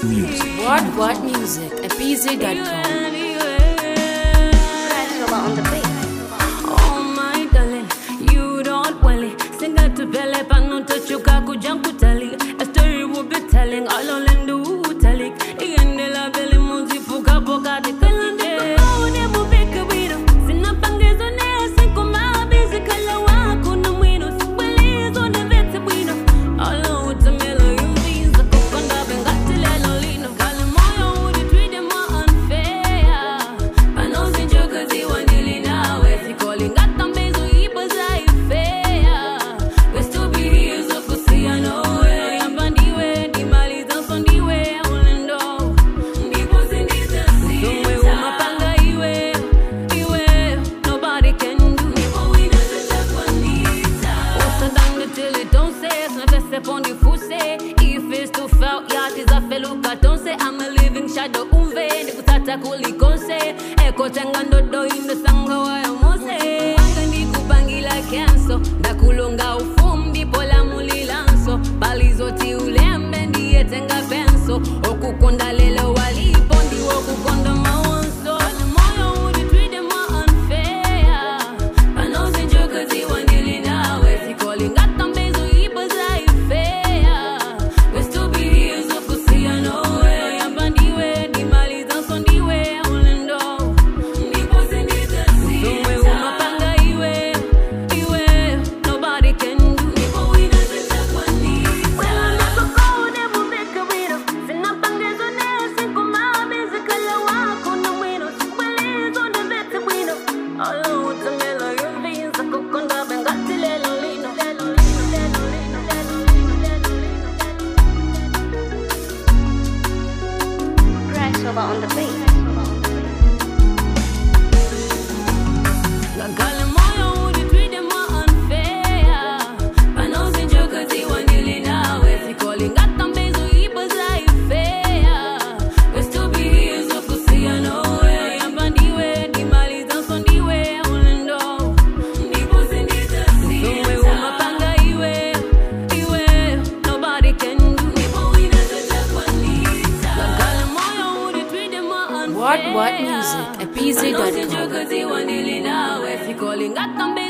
music. What music at pz.com. On the beat. Oh my darling, you don't want it. Sing out to Belle Pano to Chukaku Jankutali. A story will be telling all on Lendu Talik. And the la Belle Muzi Fuka Boka de Kalande. Oh, they will make a window. Sinapangas on air, Sinkoma, basically, Wakuna Winos. Well, is on the Vetabino. All over the Melo, you mean the Kokanda and Gatilano. Calimoyo would treat them more unfair. I know the jokers, they want calling at the mezo ibaza ifea. We still be here so to see I know where I'm bandiwe di mali zandiwe ulendo. Ndipo sindita somwe umapanga iwe nobody can do. Ndipo wina tutakwandita. Utandanga till it don't say it's not a step on the foot say. If it's too felt yat is a feluka don't say I'm a living shadow umve nikutata kulikonse. Eko tengando do in the sanga wa Canso, da kulonga ufumbi pola mulilanso Palizoti ulembe ndiye tenga penso Okukonda lelo walipo ndiwo kukonda mawanso Moyo would treat them more unfair Panozi njoka ziwandili nawe Calling at the mezo ibaza ifea We still be here so kusia nowe Yambandiwe di mali zanso ndiwe ulendo Ndipo sindita somwe umapanga iwe On the beat. What music at pz.com. Calling at the